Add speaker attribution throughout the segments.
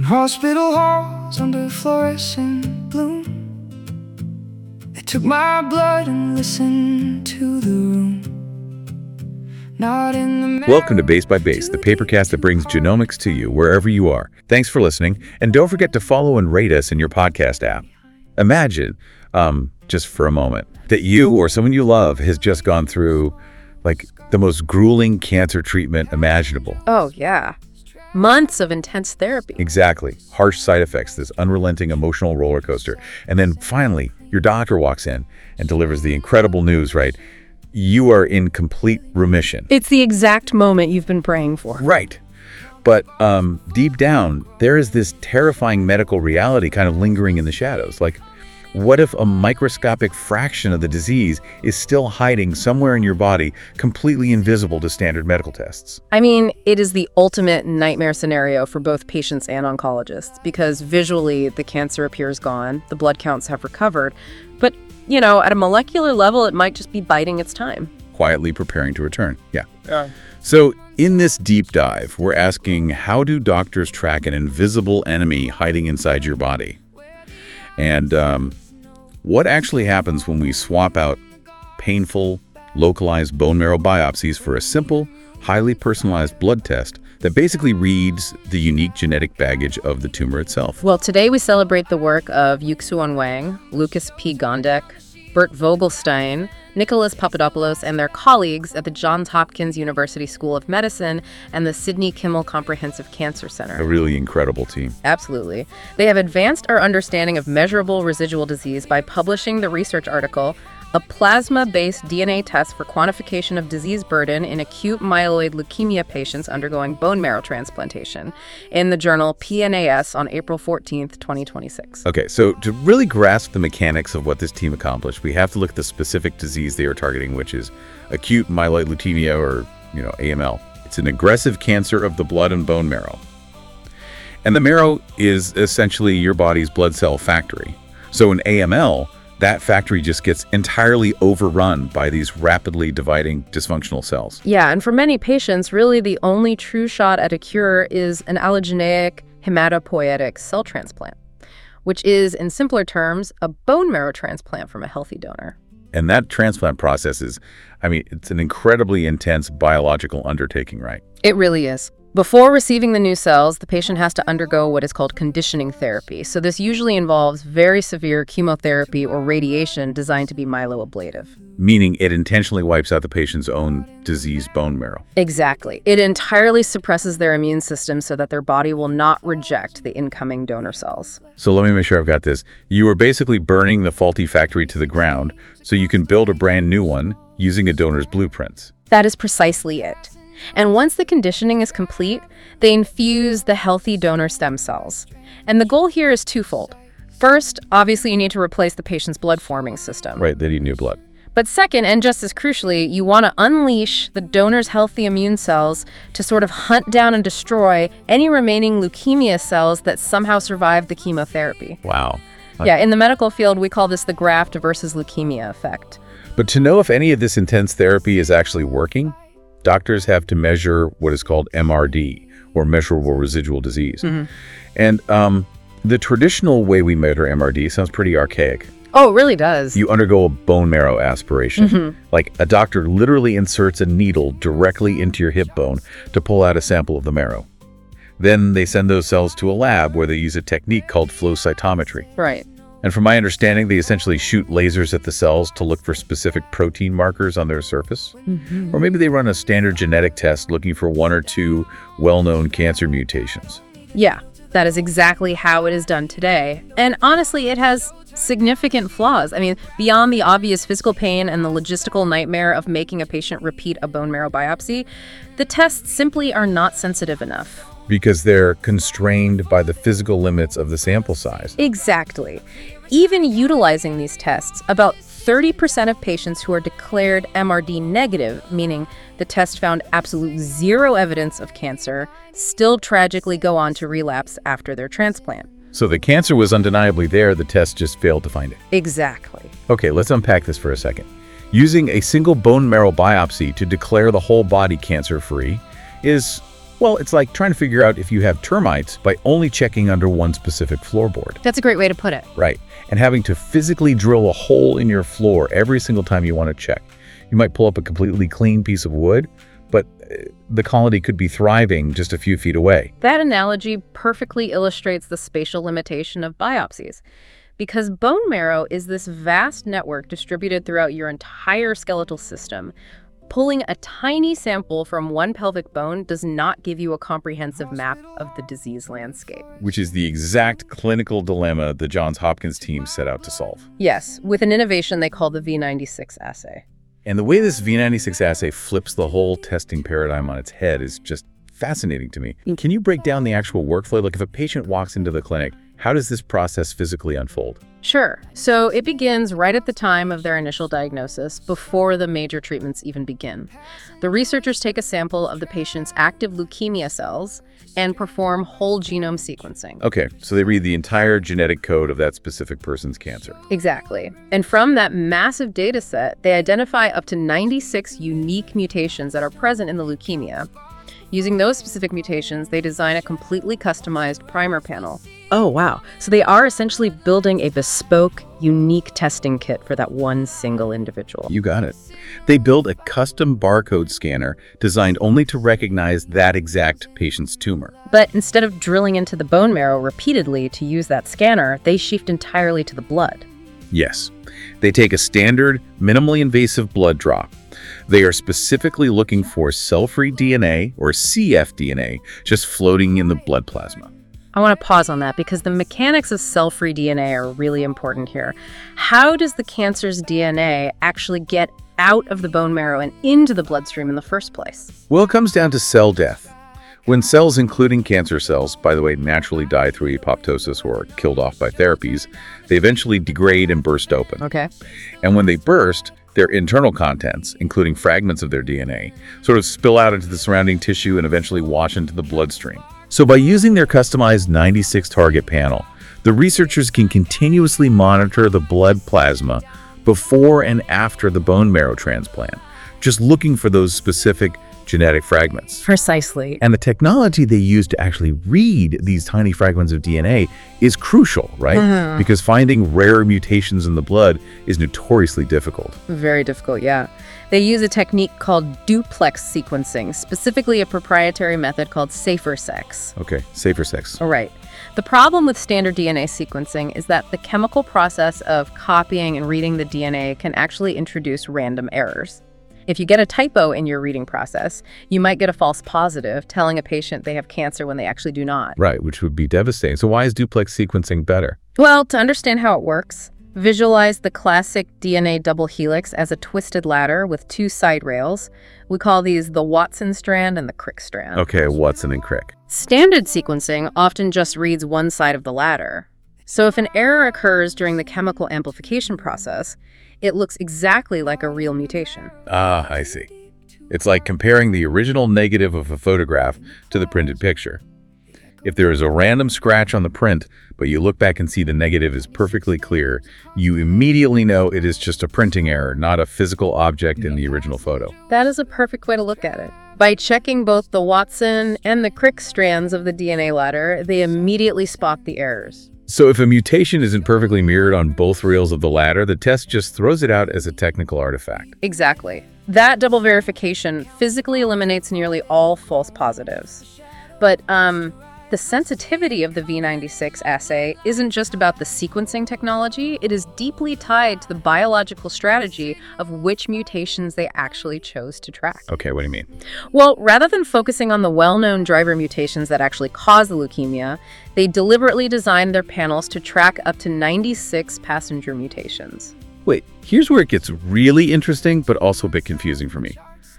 Speaker 1: hospital halls under fluorescent bloom. They took my blood and listened to the room. Not in the
Speaker 2: Welcome to Base by Base, the papercast that brings genomics to you wherever you are. Thanks for listening, and don't forget to follow and rate us in your podcast app. Imagine, just for a moment, that you or someone you love has just gone through, like, the most grueling cancer treatment imaginable.
Speaker 3: Oh, yeah. Months of intense therapy.
Speaker 2: Exactly. Harsh side effects, this unrelenting emotional roller coaster. And then finally, your doctor walks in and delivers the incredible news, right? You are in complete remission.
Speaker 3: It's the exact moment you've been praying for.
Speaker 2: Right. But deep down, there is this terrifying medical reality kind of lingering in the shadows. Like, what if a microscopic fraction of the disease is still hiding somewhere in your body, completely invisible to standard medical tests?
Speaker 3: I mean, it is the ultimate nightmare scenario for both patients and oncologists, because visually the cancer appears gone, the blood counts have recovered, but, you know, at a molecular level, it might just be biding its time.
Speaker 2: Quietly preparing to return. Yeah. So in this deep dive, we're asking, how do doctors track an invisible enemy hiding inside your body? And what actually happens when we swap out painful, localized bone marrow biopsies for a simple, highly personalized blood test that basically reads the unique genetic baggage of the tumor itself?
Speaker 3: Well, today we celebrate the work of Yuxuan Wang, Lucas P. Gondek, Bert Vogelstein, Nicholas Papadopoulos, and their colleagues at the Johns Hopkins University School of Medicine and the Sidney Kimmel Comprehensive Cancer Center.
Speaker 2: A really incredible team.
Speaker 3: Absolutely. They have advanced our understanding of measurable residual disease by publishing the research article, A Plasma-Based DNA Test for Quantification of Disease Burden in Acute Myeloid Leukemia Patients Undergoing Bone Marrow Transplantation, in the journal PNAS on April 14th, 2026.
Speaker 2: Okay, so to really grasp the mechanics of what this team accomplished, we have to look at the specific disease they are targeting, which is acute myeloid leukemia, or, AML. It's an aggressive cancer of the blood and bone marrow. And the marrow is essentially your body's blood cell factory. So in AML, that factory just gets entirely overrun by these rapidly dividing dysfunctional cells.
Speaker 3: Yeah, and for many patients, really the only true shot at a cure is an allogeneic hematopoietic cell transplant, which is, in simpler terms, a bone marrow transplant from a healthy donor.
Speaker 2: And that transplant process is, it's an incredibly intense biological undertaking, right?
Speaker 3: It really is. Before receiving the new cells, the patient has to undergo what is called conditioning therapy. So this usually involves very severe chemotherapy or radiation designed to be myeloablative.
Speaker 2: Meaning it intentionally wipes out the patient's own diseased bone marrow.
Speaker 3: Exactly. It entirely suppresses their immune system so that their body will not reject the incoming donor cells.
Speaker 2: So let me make sure I've got this. You are basically burning the faulty factory to the ground so you can build a brand new one using a donor's blueprints.
Speaker 3: That is precisely it. And once the conditioning is complete, they infuse the healthy donor stem cells. And the goal here is twofold. First, obviously, you need to replace the patient's blood-forming system.
Speaker 2: Right, they need new blood.
Speaker 3: But second, and just as crucially, you want to unleash the donor's healthy immune cells to sort of hunt down and destroy any remaining leukemia cells that somehow survived the chemotherapy.
Speaker 2: Wow.
Speaker 3: Yeah, in the medical field, we call this the graft versus leukemia effect.
Speaker 2: But to know if any of this intense therapy is actually working, doctors have to measure what is called MRD, or measurable residual disease.
Speaker 3: Mm-hmm.
Speaker 2: And the traditional way we measure MRD sounds pretty archaic.
Speaker 3: Oh, it really does.
Speaker 2: You undergo a bone marrow aspiration.
Speaker 3: Mm-hmm.
Speaker 2: Like a doctor literally inserts a needle directly into your hip bone to pull out a sample of the marrow. Then they send those cells to a lab where they use a technique called flow cytometry.
Speaker 3: Right.
Speaker 2: And from my understanding, they essentially shoot lasers at the cells to look for specific protein markers on their surface.
Speaker 3: Mm-hmm.
Speaker 2: Or maybe they run a standard genetic test looking for one or two well-known cancer mutations.
Speaker 3: Yeah, that is exactly how it is done today. And honestly, it has significant flaws. Beyond the obvious physical pain and the logistical nightmare of making a patient repeat a bone marrow biopsy, the tests simply are not sensitive enough.
Speaker 2: Because they're constrained by the physical limits of the sample size.
Speaker 3: Exactly. Even utilizing these tests, about 30% of patients who are declared MRD negative, meaning the test found absolute zero evidence of cancer, still tragically go on to relapse after their transplant.
Speaker 2: So the cancer was undeniably there, the test just failed to find it.
Speaker 3: Exactly.
Speaker 2: Okay, let's unpack this for a second. Using a single bone marrow biopsy to declare the whole body cancer-free is Well, it's like trying to figure out if you have termites by only checking under one specific floorboard.
Speaker 3: That's a great way to put it.
Speaker 2: Right. And having to physically drill a hole in your floor every single time you want to check. You might pull up a completely clean piece of wood, but the colony could be thriving just a few feet away.
Speaker 3: That analogy perfectly illustrates the spatial limitation of biopsies. Because bone marrow is this vast network distributed throughout your entire skeletal system, pulling a tiny sample from one pelvic bone does not give you a comprehensive map of the disease landscape.
Speaker 2: Which is the exact clinical dilemma the Johns Hopkins team set out to solve.
Speaker 3: Yes, with an innovation they call the V96 assay.
Speaker 2: And the way this V96 assay flips the whole testing paradigm on its head is just fascinating to me. Can you break down the actual workflow? Like if a patient walks into the clinic, how does this process physically unfold?
Speaker 3: Sure. So it begins right at the time of their initial diagnosis, before the major treatments even begin. The researchers take a sample of the patient's active leukemia cells and perform whole genome sequencing.
Speaker 2: Okay, so they read the entire genetic code of that specific person's cancer.
Speaker 3: Exactly. And from that massive data set, they identify up to 96 unique mutations that are present in the leukemia. Using those specific mutations, they design a completely customized primer panel. Oh, wow. So they are essentially building a bespoke, unique testing kit for that one single individual.
Speaker 2: You got it. They build a custom barcode scanner designed only to recognize that exact patient's tumor.
Speaker 3: But instead of drilling into the bone marrow repeatedly to use that scanner, they shift entirely to the blood.
Speaker 2: Yes. They take a standard, minimally invasive blood draw. They are specifically looking for cell-free DNA, or cfDNA, just floating in the blood plasma.
Speaker 3: I want to pause on that because the mechanics of cell-free DNA are really important here. How does the cancer's DNA actually get out of the bone marrow and into the bloodstream in the first place?
Speaker 2: Well, it comes down to cell death. When cells, including cancer cells, by the way, naturally die through apoptosis or are killed off by therapies, they eventually degrade and burst open.
Speaker 3: Okay.
Speaker 2: And when they burst, their internal contents, including fragments of their DNA, sort of spill out into the surrounding tissue and eventually wash into the bloodstream. So by using their customized 96 target panel, the researchers can continuously monitor the blood plasma before and after the bone marrow transplant, just looking for those specific genetic fragments.
Speaker 3: Precisely.
Speaker 2: And the technology they use to actually read these tiny fragments of DNA is crucial, right? Because finding rare mutations in the blood is notoriously difficult.
Speaker 3: Very difficult, yeah. They use a technique called duplex sequencing, specifically a proprietary method called safer-seq.
Speaker 2: Okay, safer-seq.
Speaker 3: All right. The problem with standard DNA sequencing is that the chemical process of copying and reading the DNA can actually introduce random errors. If you get a typo in your reading process, you might get a false positive telling a patient they have cancer when they actually do not.
Speaker 2: Right, which would be devastating. So why is duplex sequencing better?
Speaker 3: Well, to understand how it works, visualize the classic DNA double helix as a twisted ladder with two side rails. We call these the Watson strand and the Crick strand.
Speaker 2: Okay, Watson and Crick.
Speaker 3: Standard sequencing often just reads one side of the ladder. So if an error occurs during the chemical amplification process, it looks exactly like a real mutation.
Speaker 2: Ah, I see. It's like comparing the original negative of a photograph to the printed picture. If there is a random scratch on the print, but you look back and see the negative is perfectly clear, you immediately know it is just a printing error, not a physical object in the original photo.
Speaker 3: That is a perfect way to look at it. By checking both the Watson and the Crick strands of the DNA ladder, they immediately spot the errors.
Speaker 2: So if a mutation isn't perfectly mirrored on both reels of the ladder, the test just throws it out as a technical artifact.
Speaker 3: Exactly. That double verification physically eliminates nearly all false positives. But the sensitivity of the V96 assay isn't just about the sequencing technology, it is deeply tied to the biological strategy of which mutations they actually chose to track.
Speaker 2: Okay, what do you mean?
Speaker 3: Well, rather than focusing on the well-known driver mutations that actually cause the leukemia, they deliberately designed their panels to track up to 96 passenger mutations.
Speaker 2: Wait, here's where it gets really interesting, but also a bit confusing for me.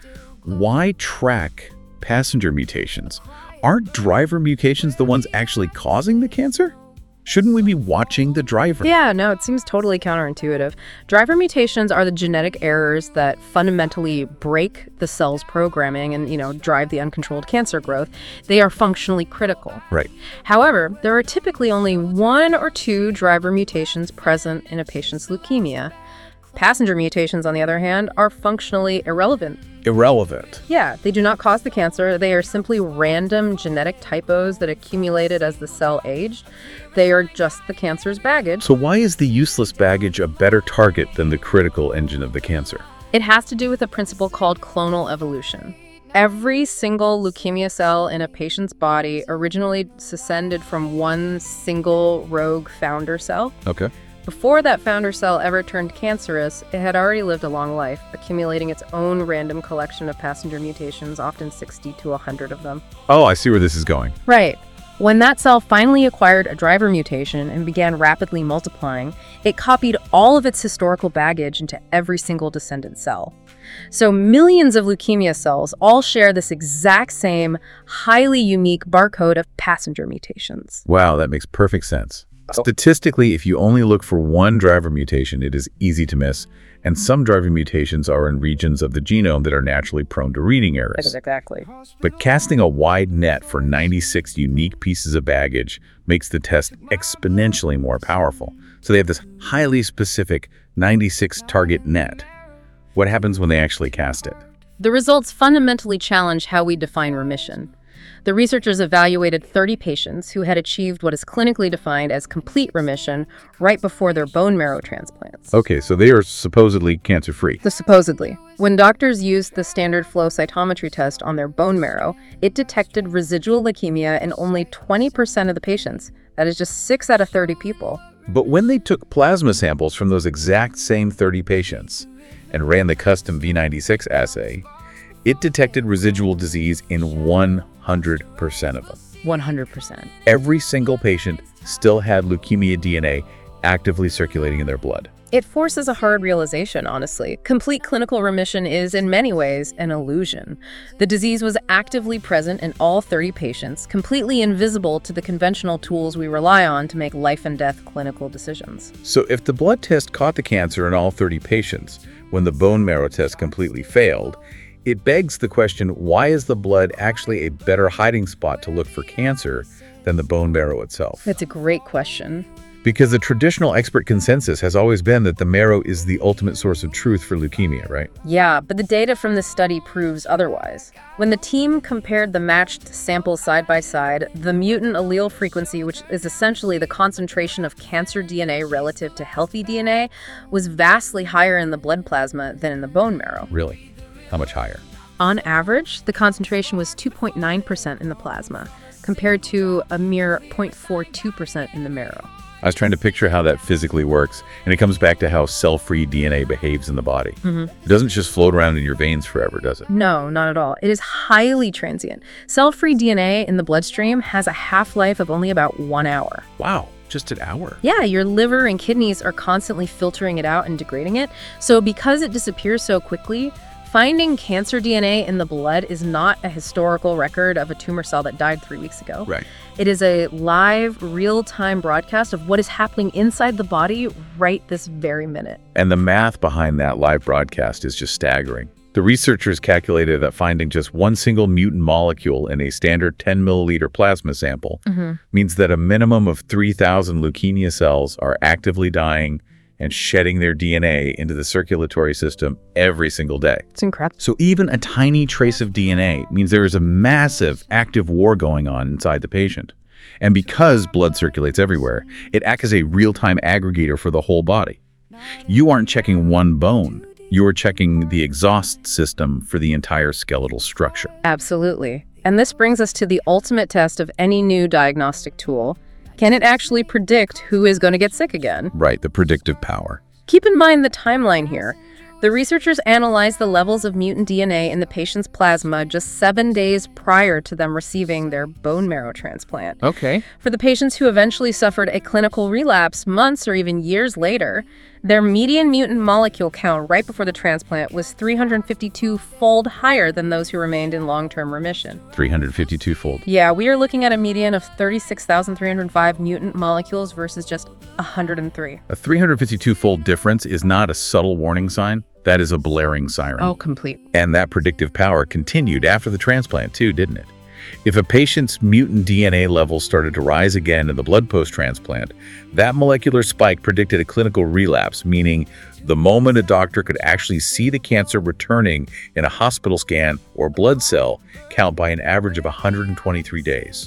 Speaker 2: Why track passenger mutations? Aren't driver mutations the ones actually causing the cancer? Shouldn't we be watching the driver?
Speaker 3: Yeah, no, it seems totally counterintuitive. Driver mutations are the genetic errors that fundamentally break the cell's programming and, drive the uncontrolled cancer growth. They are functionally critical.
Speaker 2: Right.
Speaker 3: However, there are typically only 1 or 2 driver mutations present in a patient's leukemia. Passenger mutations, on the other hand, are functionally irrelevant.
Speaker 2: Irrelevant.
Speaker 3: Yeah, they do not cause the cancer. They are simply random genetic typos that accumulated as the cell aged. They are just the cancer's baggage.
Speaker 2: So why is the useless baggage a better target than the critical engine of the cancer?
Speaker 3: It has to do with a principle called clonal evolution. Every single leukemia cell in a patient's body originally descended from one single rogue founder cell.
Speaker 2: Okay.
Speaker 3: Before that founder cell ever turned cancerous, it had already lived a long life, accumulating its own random collection of passenger mutations, often 60 to 100 of them.
Speaker 2: Oh, I see where this is going.
Speaker 3: Right. When that cell finally acquired a driver mutation and began rapidly multiplying, it copied all of its historical baggage into every single descendant cell. So millions of leukemia cells all share this exact same, highly unique barcode of passenger mutations.
Speaker 2: Wow, that makes perfect sense. Statistically, if you only look for one driver mutation, it is easy to miss, and some driver mutations are in regions of the genome that are naturally prone to reading errors.
Speaker 3: Exactly.
Speaker 2: But casting a wide net for 96 unique pieces of baggage makes the test exponentially more powerful. So they have this highly specific 96 target net. What happens when they actually cast it?
Speaker 3: The results fundamentally challenge how we define remission. The researchers evaluated 30 patients who had achieved what is clinically defined as complete remission right before their bone marrow transplants.
Speaker 2: Okay, so they are supposedly cancer-free.
Speaker 3: Supposedly. When doctors used the standard flow cytometry test on their bone marrow, it detected residual leukemia in only 20% of the patients. That is just 6 out of 30 people.
Speaker 2: But when they took plasma samples from those exact same 30 patients and ran the custom V96 assay, it detected residual disease in 100% of them.
Speaker 3: 100%.
Speaker 2: Every single patient still had leukemia DNA actively circulating in their blood.
Speaker 3: It forces a hard realization, honestly. Complete clinical remission is, in many ways, an illusion. The disease was actively present in all 30 patients, completely invisible to the conventional tools we rely on to make life and death clinical decisions.
Speaker 2: So if the blood test caught the cancer in all 30 patients, when the bone marrow test completely failed, it begs the question, why is the blood actually a better hiding spot to look for cancer than the bone marrow itself?
Speaker 3: That's a great question.
Speaker 2: Because the traditional expert consensus has always been that the marrow is the ultimate source of truth for leukemia, right?
Speaker 3: Yeah, but the data from this study proves otherwise. When the team compared the matched samples side by side, the mutant allele frequency, which is essentially the concentration of cancer DNA relative to healthy DNA, was vastly higher in the blood plasma than in the bone marrow.
Speaker 2: Really? How much higher?
Speaker 3: On average, the concentration was 2.9% in the plasma, compared to a mere 0.42% in the marrow.
Speaker 2: I was trying to picture how that physically works, and it comes back to how cell-free DNA behaves in the body. It doesn't just float around in your veins forever, does it?
Speaker 3: No, not at all. It is highly transient. Cell-free DNA in the bloodstream has a half-life of only about 1 hour.
Speaker 2: Wow, just an hour?
Speaker 3: Yeah, your liver and kidneys are constantly filtering it out and degrading it. So because it disappears so quickly, finding cancer DNA in the blood is not a historical record of a tumor cell that died 3 weeks ago.
Speaker 2: Right.
Speaker 3: It is a live, real-time broadcast of what is happening inside the body right this very minute.
Speaker 2: And the math behind that live broadcast is just staggering. The researchers calculated that finding just one single mutant molecule in a standard 10 milliliter plasma sample means that a minimum of 3,000 leukemia cells are actively dying and shedding their DNA into the circulatory system every single day.
Speaker 3: It's incredible.
Speaker 2: So even a tiny trace of DNA means there is a massive active war going on inside the patient. And because blood circulates everywhere, it acts as a real-time aggregator for the whole body. You aren't checking one bone. You're checking the exhaust system for the entire skeletal structure.
Speaker 3: Absolutely. And this brings us to the ultimate test of any new diagnostic tool. Can it actually predict who is going to get sick again?
Speaker 2: Right, the predictive power.
Speaker 3: Keep in mind the timeline here. The researchers analyzed the levels of mutant DNA in the patient's plasma just 7 days prior to them receiving their bone marrow transplant.
Speaker 2: Okay.
Speaker 3: For the patients who eventually suffered a clinical relapse months or even years later, their median mutant molecule count right before the transplant was 352-fold higher than those who remained in long-term remission.
Speaker 2: 352-fold.
Speaker 3: Yeah, we are looking at a median of 36,305 mutant molecules versus just 103.
Speaker 2: A 352-fold difference is not a subtle warning sign. That is a blaring siren.
Speaker 3: Oh, complete.
Speaker 2: And that predictive power continued after the transplant too, didn't it? If a patient's mutant DNA levels started to rise again in the blood post-transplant, that molecular spike predicted a clinical relapse, meaning the moment a doctor could actually see the cancer returning in a hospital scan or blood cell count by an average of 123 days.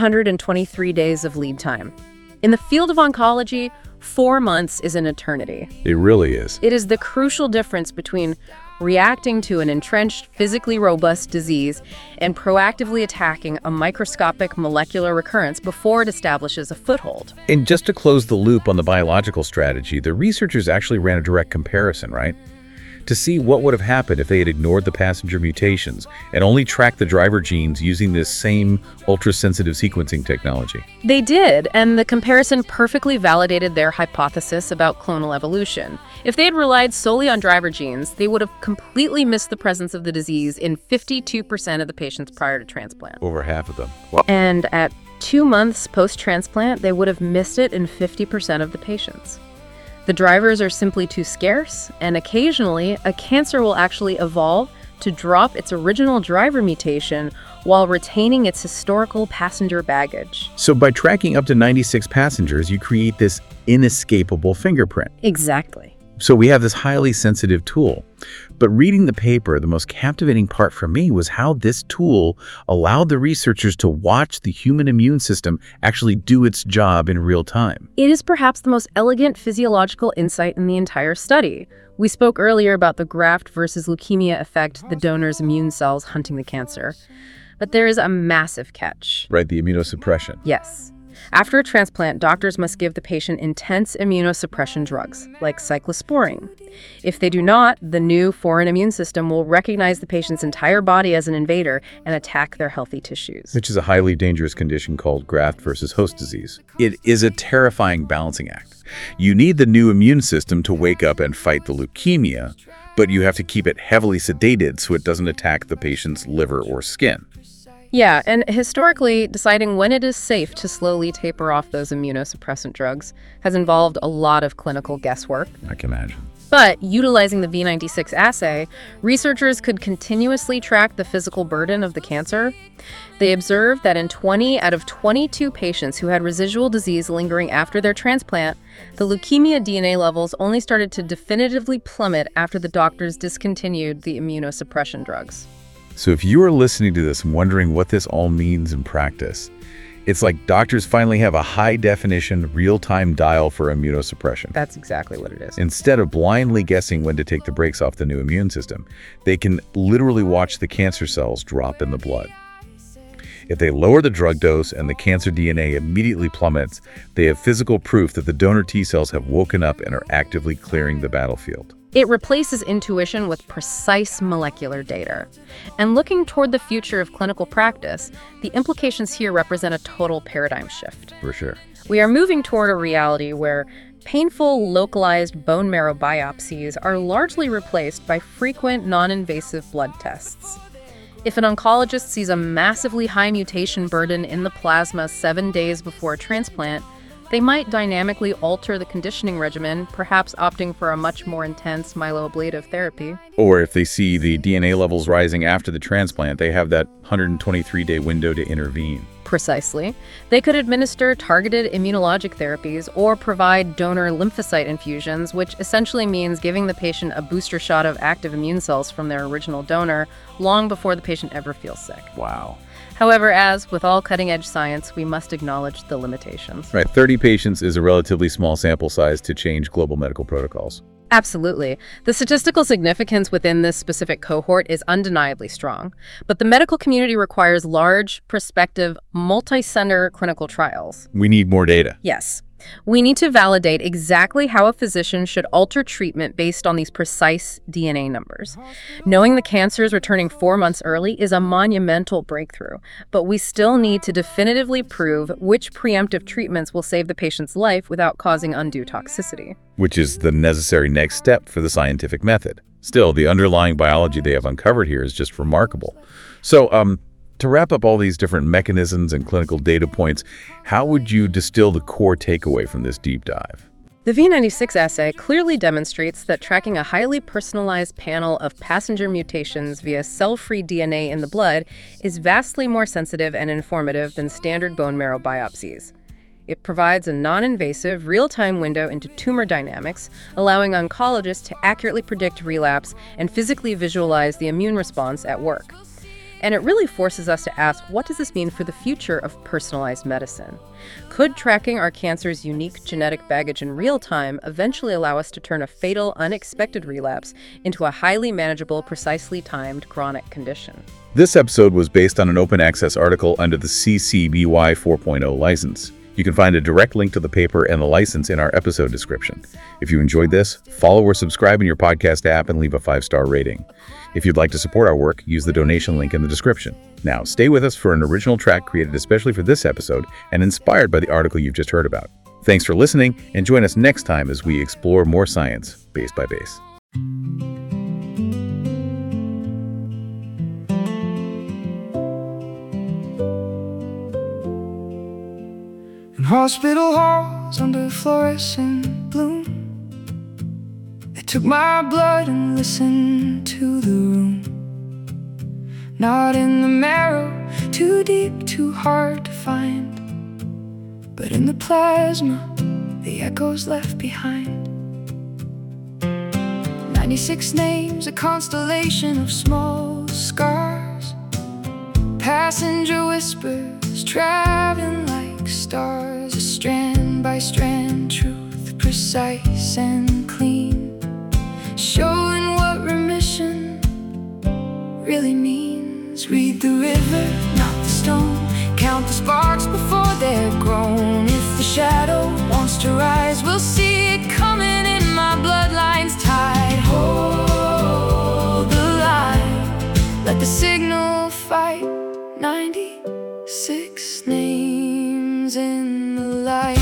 Speaker 3: 123 days of lead time. In the field of oncology, 4 months is an eternity.
Speaker 2: It really is.
Speaker 3: It is the crucial difference between reacting to an entrenched, physically robust disease and proactively attacking a microscopic molecular recurrence before it establishes a foothold.
Speaker 2: And just to close the loop on the biological strategy, the researchers actually ran a direct comparison, right? To see what would have happened if they had ignored the passenger mutations and only tracked the driver genes using this same ultra-sensitive sequencing technology.
Speaker 3: They did, and the comparison perfectly validated their hypothesis about clonal evolution. If they had relied solely on driver genes, they would have completely missed the presence of the disease in 52% of the patients prior to transplant.
Speaker 2: Over half of them. Wow.
Speaker 3: And at 2 months post-transplant, they would have missed it in 50% of the patients. The drivers are simply too scarce, and occasionally, a cancer will actually evolve to drop its original driver mutation while retaining its historical passenger baggage.
Speaker 2: So by tracking up to 96 passengers, you create this inescapable fingerprint.
Speaker 3: Exactly.
Speaker 2: So we have this highly sensitive tool. But reading the paper, the most captivating part for me was how this tool allowed the researchers to watch the human immune system actually do its job in real time.
Speaker 3: It is perhaps the most elegant physiological insight in the entire study. We spoke earlier about the graft versus leukemia effect, the donor's immune cells hunting the cancer. But there is a massive catch.
Speaker 2: Right, the immunosuppression.
Speaker 3: Yes. After a transplant, doctors must give the patient intense immunosuppression drugs, like cyclosporine. If they do not, the new foreign immune system will recognize the patient's entire body as an invader and attack their healthy tissues.
Speaker 2: Which is a highly dangerous condition called graft versus host disease. It is a terrifying balancing act. You need the new immune system to wake up and fight the leukemia, but you have to keep it heavily sedated so it doesn't attack the patient's liver or skin.
Speaker 3: Yeah, and historically, deciding when it is safe to slowly taper off those immunosuppressant drugs has involved a lot of clinical guesswork.
Speaker 2: I can imagine.
Speaker 3: But utilizing the V96 assay, researchers could continuously track the physical burden of the cancer. They observed that in 20 out of 22 patients who had residual disease lingering after their transplant, the leukemia DNA levels only started to definitively plummet after the doctors discontinued the immunosuppression drugs.
Speaker 2: So if you are listening to this and wondering what this all means in practice, it's like doctors finally have a high-definition, real-time dial for immunosuppression.
Speaker 3: That's exactly what it is.
Speaker 2: Instead of blindly guessing when to take the brakes off the new immune system, they can literally watch the cancer cells drop in the blood. If they lower the drug dose and the cancer DNA immediately plummets, they have physical proof that the donor T cells have woken up and are actively clearing the battlefield.
Speaker 3: It replaces intuition with precise molecular data. And looking toward the future of clinical practice, the implications here represent a total paradigm shift.
Speaker 2: For sure.
Speaker 3: We are moving toward a reality where painful, localized bone marrow biopsies are largely replaced by frequent, non-invasive blood tests. If an oncologist sees a massively high mutation burden in the plasma 7 days before a transplant, they might dynamically alter the conditioning regimen, perhaps opting for a much more intense myeloablative therapy.
Speaker 2: Or if they see the DNA levels rising after the transplant, they have that 123-day window to intervene.
Speaker 3: Precisely. They could administer targeted immunologic therapies or provide donor lymphocyte infusions, which essentially means giving the patient a booster shot of active immune cells from their original donor long before the patient ever feels sick.
Speaker 2: Wow.
Speaker 3: However, as with all cutting-edge science, we must acknowledge the limitations.
Speaker 2: Right, 30 patients is a relatively small sample size to change global medical protocols.
Speaker 3: Absolutely. The statistical significance within this specific cohort is undeniably strong, but the medical community requires large, prospective, multi-center clinical trials.
Speaker 2: We need more data.
Speaker 3: Yes. We need to validate exactly how a physician should alter treatment based on these precise DNA numbers. Knowing the cancer is returning 4 months early is a monumental breakthrough, but we still need to definitively prove which preemptive treatments will save the patient's life without causing undue toxicity.
Speaker 2: Which is the necessary next step for the scientific method. Still, the underlying biology they have uncovered here is just remarkable. So, to wrap up all these different mechanisms and clinical data points, how would you distill the core takeaway from this deep dive?
Speaker 3: The V96 assay clearly demonstrates that tracking a highly personalized panel of passenger mutations via cell-free DNA in the blood is vastly more sensitive and informative than standard bone marrow biopsies. It provides a non-invasive, real-time window into tumor dynamics, allowing oncologists to accurately predict relapse and physically visualize the immune response at work. And it really forces us to ask, what does this mean for the future of personalized medicine? Could tracking our cancer's unique genetic baggage in real time eventually allow us to turn a fatal, unexpected relapse into a highly manageable, precisely timed chronic condition?
Speaker 2: This episode was based on an open access article under the CC BY 4.0 license. You can find a direct link to the paper and the license in our episode description. If you enjoyed this, follow or subscribe in your podcast app and leave a 5-star rating. If you'd like to support our work, use the donation link in the description. Now, stay with us for an original track created especially for this episode and inspired by the article you've just heard about. Thanks for listening, and join us next time as we explore more science, base by base.
Speaker 1: In hospital halls under fluorescent bloom, they took my blood and listened to the room. Not in the marrow, too deep, too hard to find, but in the plasma, the echoes left behind. 96 names, a constellation of small scars, passenger whispers traveling like stars, a strand by strand truth, precise and clean, showing what remission really means. Read the river, not the stone, count the sparks before they're grown. If the shadow wants to rise, we'll see it coming in my bloodline's tide. Hold the line, let the signal fight. 96 names in the light.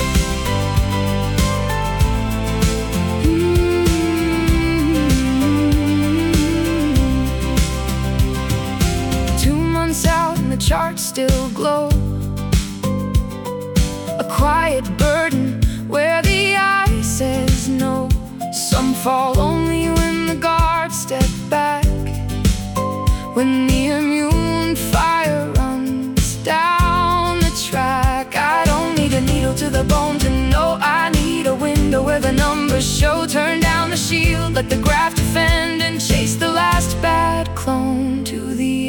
Speaker 1: 2 months out and the charts still glow, a quiet burden where the eye says no. Some fall only when the guards step back, when the immune fire runs down the track. I don't need a needle to the bone to know I need a window where the numbers show. Turn down the shield, let the graft defend, and chase the last bad clone to the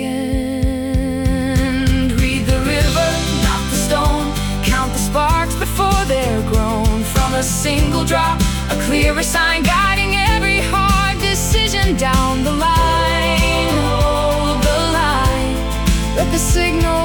Speaker 1: end. Read the river, not the stone, count the sparks before they're grown. From a single drop, a clearer sign guiding every hard decision down the line. Hold the line, let the signal